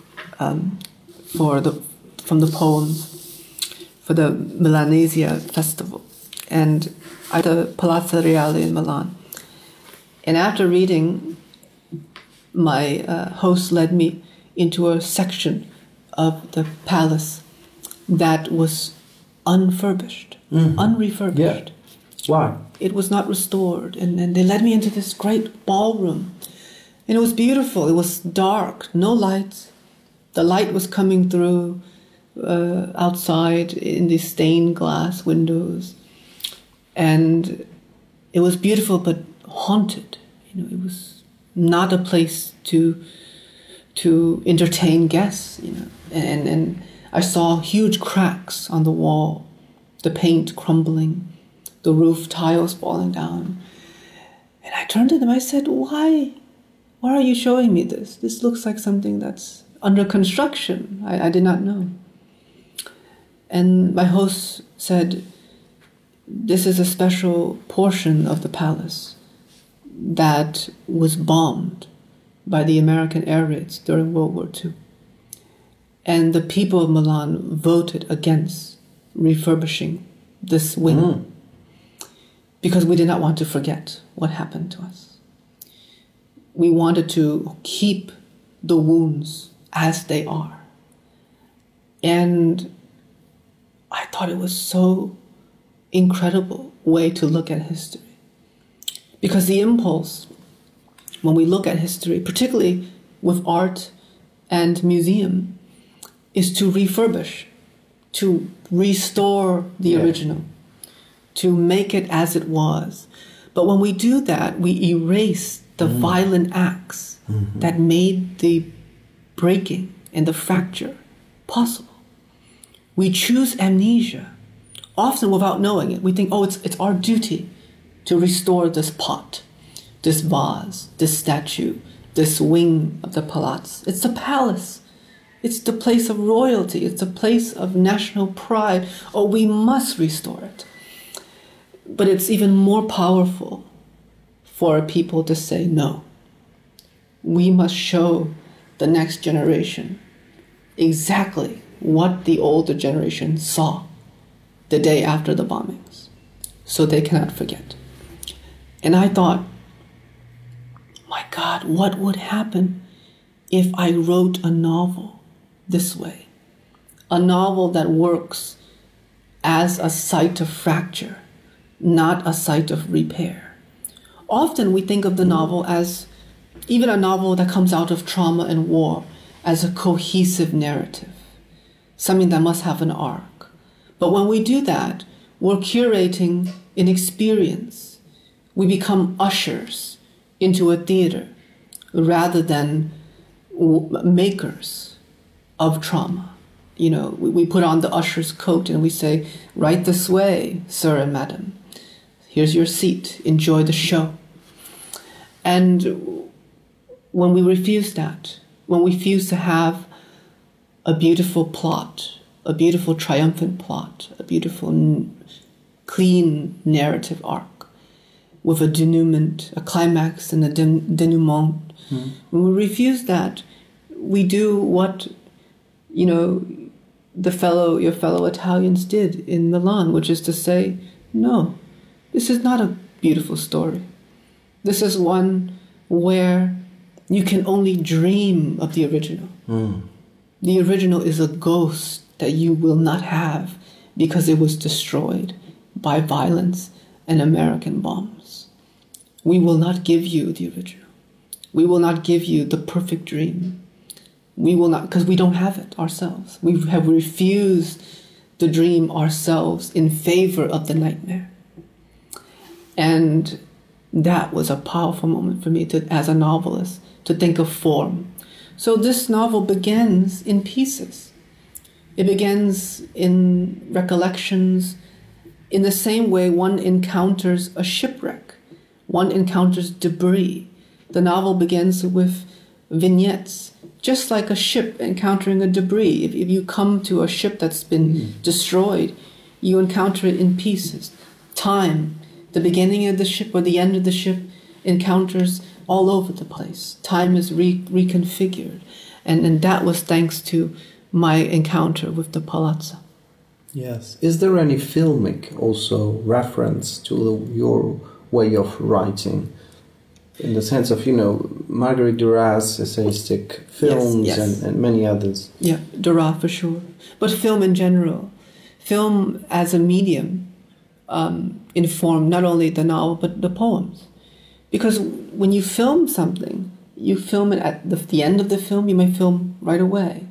from the poems for the Milanesia Festival, and at the Palazzo Reale in Milan. And after reading, my host led me into a section of the palace that was unrefurbished. Yeah. Why? It was not restored. And then they led me into this great ballroom. And it was beautiful. It was dark, no lights. The light was coming through outside in these stained glass windows. And it was beautiful but haunted. It was not a place to entertain guests. And I saw huge cracks on the wall, the paint crumbling, the roof tiles falling down. And I turned to them, I said, why are you showing me this? This looks like something that's under construction. I did not know. And my host said, this is a special portion of the palace that was bombed by the American air raids during World War II. And the people of Milan voted against refurbishing this wing because we did not want to forget what happened to us. We wanted to keep the wounds as they are. And I thought it was so incredible way to look at history. Because the impulse, when we look at history, particularly with art and museum, is to refurbish, to restore the original, to make it as it was. But when we do that, we erase the violent acts that made the breaking and the fracture possible. We choose amnesia, often without knowing it. We think, it's our duty to restore this pot, this vase, this statue, this wing of the palazzo. It's the palace. It's the place of royalty. It's a place of national pride. We must restore it. But it's even more powerful for people to say no. We must show the next generation exactly what the older generation saw the day after the bombings, so they cannot forget. And I thought, my God, what would happen if I wrote a novel this way? A novel that works as a site of fracture, not a site of repair. Often we think of the novel as even a novel that comes out of trauma and war as a cohesive narrative, something that must have an arc. But when we do that, we're curating an experience. We become ushers into a theater rather than makers of trauma. You know, we put on the usher's coat and we say, right this way, sir and madam. Here's your seat. Enjoy the show. And when we refuse that, when we refuse to have a beautiful plot, a beautiful triumphant plot, a beautiful clean narrative arc with a denouement, a climax and a denouement, when we refuse that, we do what, you know, your fellow Italians did in Milan, which is to say, no, this is not a beautiful story. This is one where you can only dream of the original. The original is a ghost that you will not have because it was destroyed by violence and American bombs. We will not give you the original. We will not give you the perfect dream. We will not, because we don't have it ourselves. We have refused the dream ourselves in favor of the nightmare. And that was a powerful moment for me as a novelist, to think of form. So this novel begins in pieces. It begins in recollections in the same way one encounters a shipwreck. One encounters debris. The novel begins with vignettes, just like a ship encountering a debris. If you come to a ship that's been destroyed, you encounter it in pieces. Time, the beginning of the ship or the end of the ship, encounters all over the place. Time is reconfigured. And that was thanks to my encounter with the Palazzo. Yes. Is there any filmic also reference to your way of writing? In the sense of, you know, Marguerite Duras' essayistic films yes. And many others. Yeah, Duras for sure. But film in general. Film as a medium informed not only the novel but the poems. Because when you film something, you film it at the end of the film, you may film right away.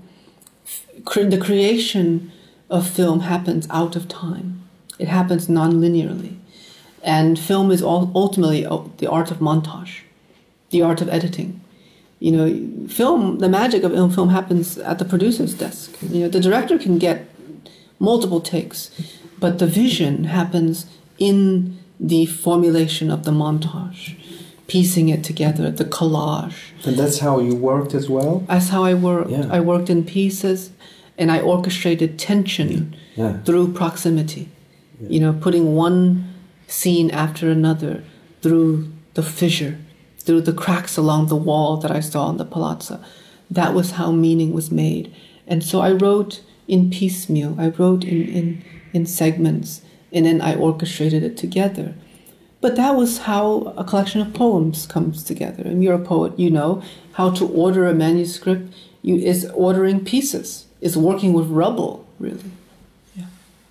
The creation of film happens out of time. It happens non-linearly. And film is ultimately the art of montage, the art of editing. You know, film, the magic of film happens at the producer's desk. You know, the director can get multiple takes, but the vision happens in the formulation of the montage, piecing it together, the collage. And that's how you worked as well? That's how I worked. Yeah. I worked in pieces, and I orchestrated tension through proximity. Yeah. You know, putting one scene after another through the fissure, through the cracks along the wall that I saw in the Palazzo. That was how meaning was made. And so I wrote in piecemeal. I wrote in segments, and then I orchestrated it together. But that was how a collection of poems comes together. And you're a poet, you know how to order a manuscript is ordering pieces, is working with rubble, really. Yeah.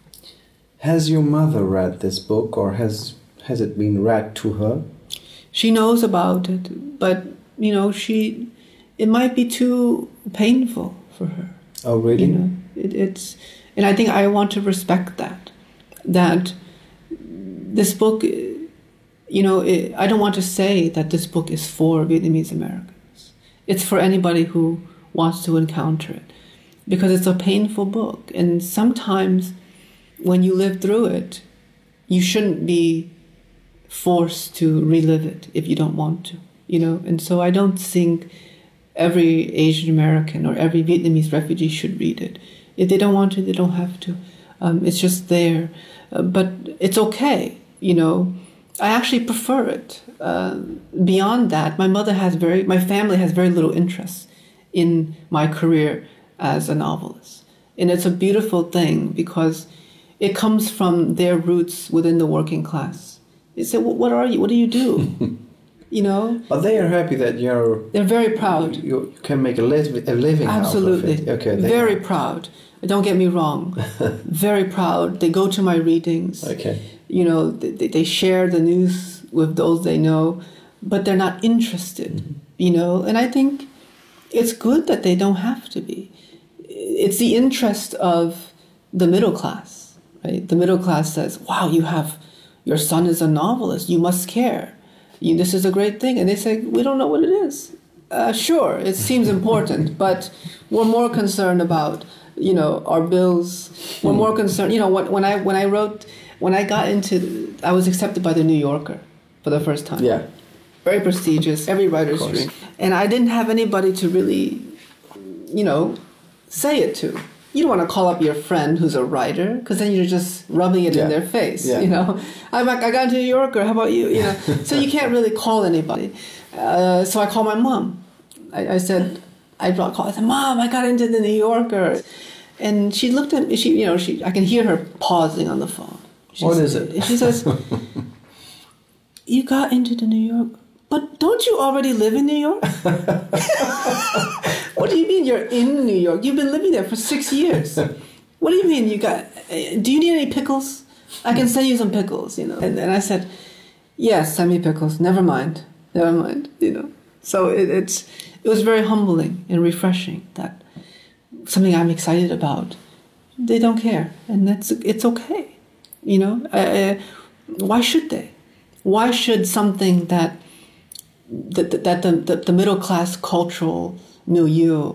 Has your mother read this book, or has it been read to her? She knows about it, but, you know, it might be too painful for her. Oh, really? You know, it's, and I think I want to respect that this book, you know, I don't want to say that this book is for Vietnamese Americans. It's for anybody who wants to encounter it, because it's a painful book. And sometimes when you live through it, you shouldn't be forced to relive it if you don't want to, you know. And so I don't think every Asian American or every Vietnamese refugee should read it. If they don't want to, they don't have to. It's just there. But it's okay, you know. I actually prefer it. Beyond that, my family has very little interest in my career as a novelist. And it's a beautiful thing because it comes from their roots within the working class. They say, well, what are you? What do you do? You know? But they are happy that they're very proud. You can make a living Absolutely. out of it. Okay, very proud. Don't get me wrong. Very proud. They go to my readings. Okay. You know, they share the news with those they know, but they're not interested you know, and I think it's good that they don't have to be. It's the interest of the middle class, right? The middle class says, wow, your son is a novelist, you must care. This is a great thing. And they say, we don't know what it is. Sure, it seems important, but we're more concerned about, our bills. We're more concerned, when I was accepted by the New Yorker for the first time. Yeah. Very prestigious, every writer's dream. And I didn't have anybody to really, say it to. You don't want to call up your friend who's a writer, because then you're just rubbing it in their face. Yeah. I got into New Yorker. How about you? So you can't really call anybody. So I called my mom. I said, I said, Mom, I got into the New Yorker, and she looked at me. I can hear her pausing on the phone. What is it? She says, you got into the New York, but don't you already live in New York? What do you mean you're in New York? You've been living there for 6 years. What do you mean do you need any pickles? I can send you some pickles, And I said, yes, send me pickles. Never mind. So it was very humbling and refreshing that something I'm excited about, they don't care. And it's okay. Why should they? Why should something that the middle class cultural milieu,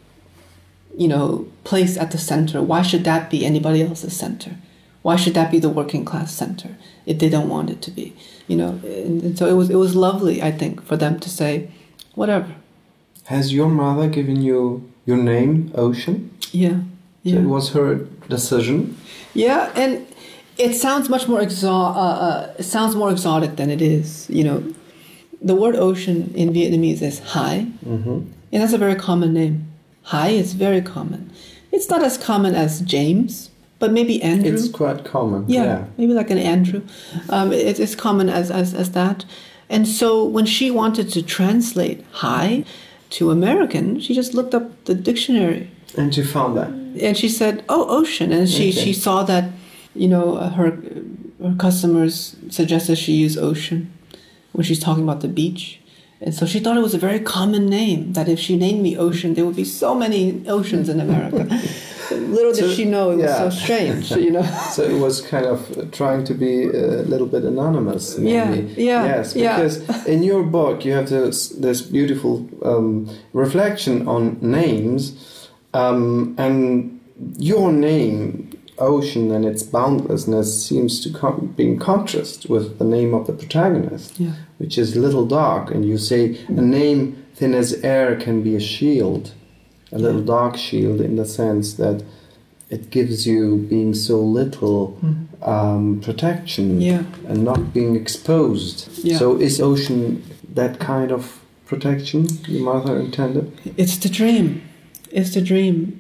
placed at the center, why should that be anybody else's center? Why should that be the working class center if they don't want it to be? And so it was lovely, I think, for them to say, whatever. Has your mother given you your name, Ocean? Yeah. So it was her decision. Yeah, and it sounds much more exotic than it is. The word ocean in Vietnamese is Hai, and that's a very common name. Hai is very common. It's not as common as James, but maybe Andrew. It's quite common. Yeah. Maybe like an Andrew. It's common as that. And so when she wanted to translate Hai to American, she just looked up the dictionary. And you found that. And she said, "Oh, ocean." And she saw that, her customers suggested she use ocean when she's talking about the beach. And so she thought it was a very common name, that if she named me Ocean, there would be so many oceans in America. Little did she know it was so strange, So it was kind of trying to be a little bit anonymous, maybe. Yes, because in your book you have this beautiful reflection on names, and your name, Ocean, and its boundlessness seems to be in contrast with the name of the protagonist, which is Little Dog. And you say a name thin as air can be a shield, a little dog shield, in the sense that it gives you, being so little, protection and not being exposed. So is Ocean that kind of protection your mother intended? It's the dream. It's the dream,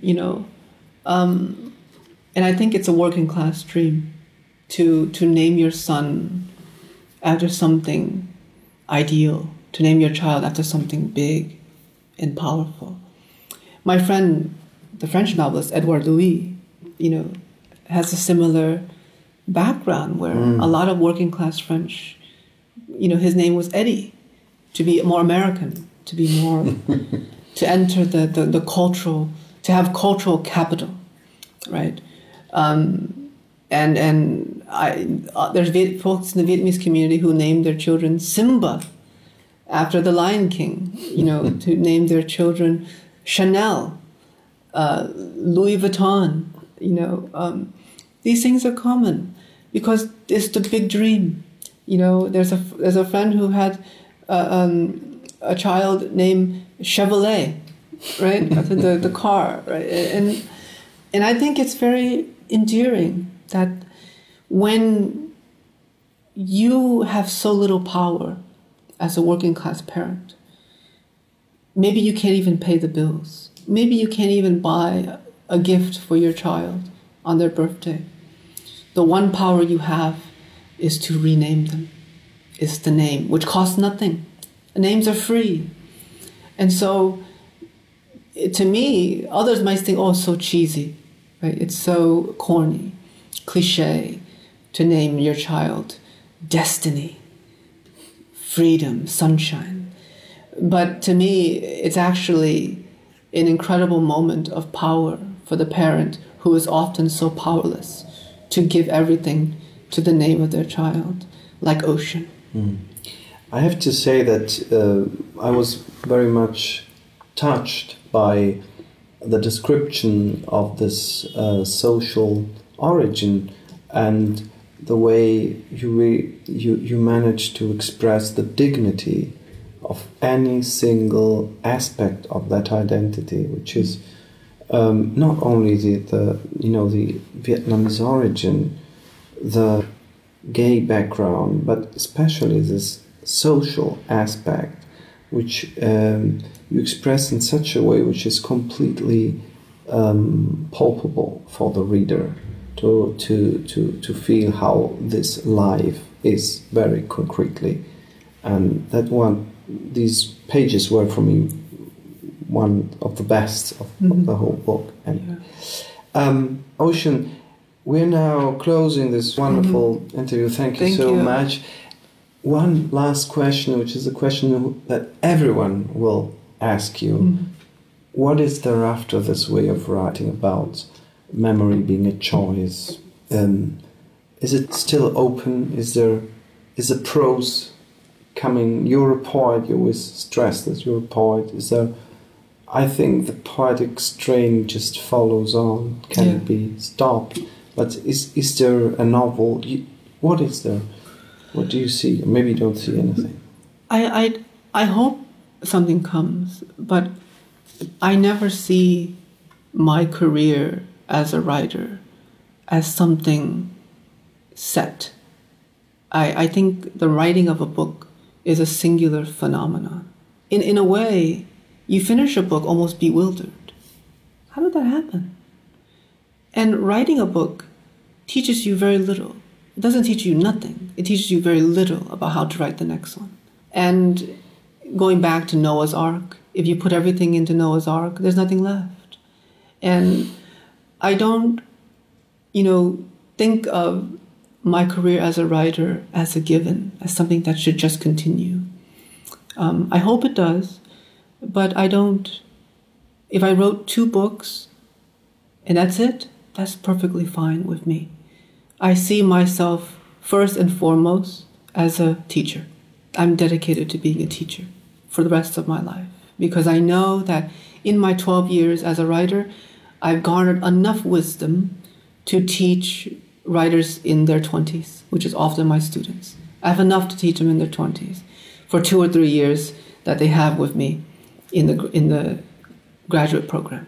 and I think it's a working class dream to name your son after something ideal, to name your child after something big and powerful. My friend, the French novelist Edouard Louis, has a similar background where a lot of working class French, his name was Eddie, to be more American, to be more, to enter the cultural, to have cultural capital, right? There's folks in the Vietnamese community who named their children Simba after the Lion King, to name their children Chanel, Louis Vuitton, these things are common because it's the big dream. There's a friend who had a child named Chevrolet, right? After the car, right? And I think it's very endearing that when you have so little power as a working class parent, maybe you can't even pay the bills. Maybe you can't even buy a gift for your child on their birthday. The one power you have is to rename them. It's the name, which costs nothing. Names are free. And so, to me, others might think, oh, it's so cheesy, right? It's so corny, cliche to name your child Destiny, freedom, sunshine. But to me, it's actually an incredible moment of power for the parent who is often so powerless to give everything to the name of their child, like Ocean. I have to say that I was very much touched by the description of this social origin and the way you managed to express the dignity of any single aspect of that identity, which is not only the Vietnamese origin, the gay background, but especially this social aspect, which you express in such a way which is completely palpable for the reader to feel how this life is very concretely. And these pages were for me one of the best of the whole book. And Ocean, we're now closing this wonderful interview. Thank you so much. One last question, which is a question that everyone will ask you. What is there after this way of writing about memory being a choice? Is it still open? Is the prose coming? You're a poet. You always stress that you're a poet. Is there? I think the poetic strain just follows on. Can it be stopped? But is there a novel? What is there? What do you see? Maybe you don't see anything. I hope something comes, but I never see my career as a writer as something set. I think the writing of a book is a singular phenomenon. In a way, you finish a book almost bewildered. How did that happen? And writing a book teaches you very little. It doesn't teach you nothing. It teaches you very little about how to write the next one. And going back to Noah's Ark, if you put everything into Noah's Ark, there's nothing left. And I don't, think of my career as a writer as a given, as something that should just continue. I hope it does, but I don't. If I wrote 2 books and that's it, that's perfectly fine with me. I see myself first and foremost as a teacher. I'm dedicated to being a teacher for the rest of my life because I know that in my 12 years as a writer, I've garnered enough wisdom to teach writers in their 20s, which is often my students. I have enough to teach them in their 20s for 2 or 3 years that they have with me in the graduate program.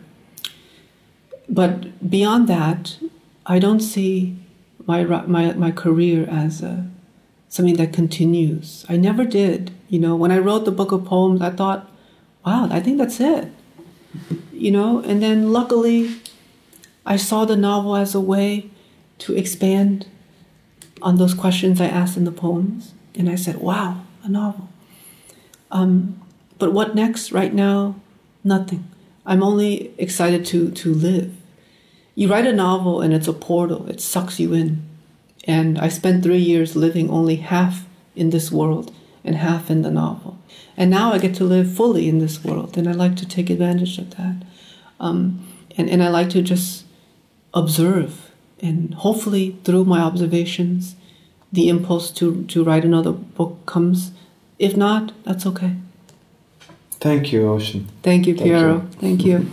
But beyond that, I don't see my career as something that continues. I never did. When I wrote the book of poems, I thought, wow, I think that's it. And then luckily, I saw the novel as a way to expand on those questions I asked in the poems. And I said, wow, a novel. But what next? Right now, nothing. I'm only excited to live. You write a novel and it's a portal. It sucks you in. And I spent 3 years living only half in this world and half in the novel. And now I get to live fully in this world. And I like to take advantage of that. And I like to just observe. And hopefully through my observations, the impulse to write another book comes. If not, that's okay. Thank you, Ocean. Thank you, Piero. Thank you.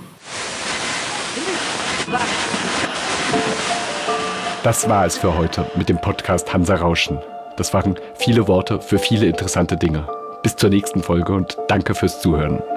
Das war es für heute mit dem Podcast Hansa Rauschen. Das waren viele Worte für viele interessante Dinge. Bis zur nächsten Folge und danke fürs Zuhören.